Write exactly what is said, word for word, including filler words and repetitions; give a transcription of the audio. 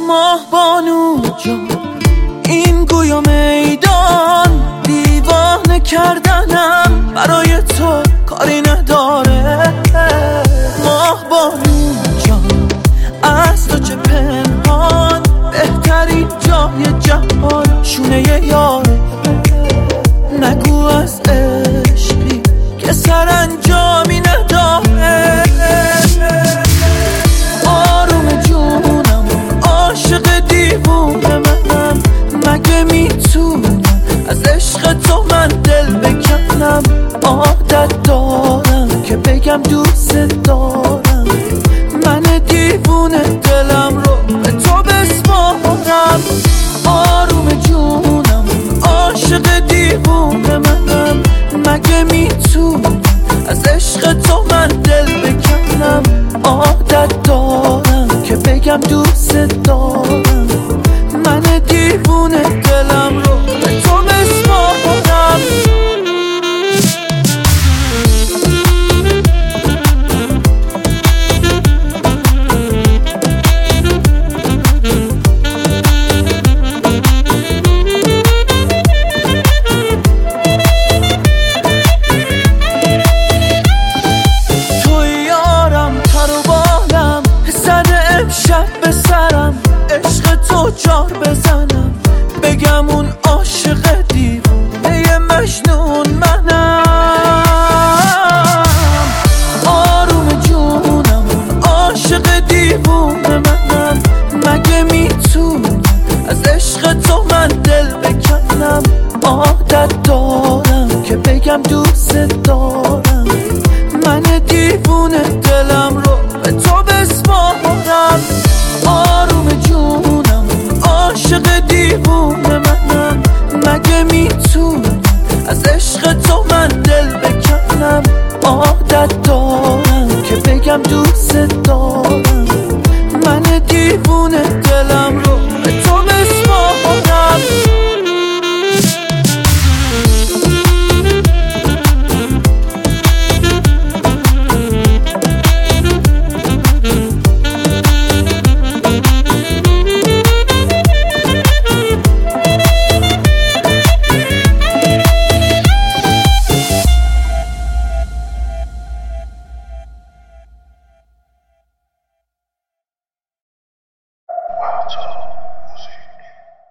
ماه بانو جان، این گویا میدان دیوانه کردنم برای تو کاری نداره. ماه بانو جان، از تو چه پنهان، بهترین جای جهان شونه یاره. نگو از عشقی که سرانجامی نداره. آروم جونم، عاشق دیوونه منم، مگه میتونم از عشق تو من دل بکنم؟ عادت دارم که بگم دوست دارم، من دیوونه دلم رو به تو بسپارم. آروم جونم، عاشق دیوونه منم، مگه میتونم از عشق تو من دل بکنم؟ عادت دارم که بگم دوست دارم، من دیوونه دلم رو به تو بسپارم. شب به سرم عشق تو جار بزنم، بگم اون عاشق دیوونه مجنون منم. آروم جونم، عاشق دیوونه منم، مگه میتونم از عشق تو من دل بکنم؟ عادت دارم که بگم دوست دارم، من دیوونه دلم رو به تو بسپارم. آروم جونم، عاشق دیوونه منم، مگه میتونم از عشق تو من دل بکنم؟ عادت دارم که بگم دوست دارم، من دیوونه دلم رو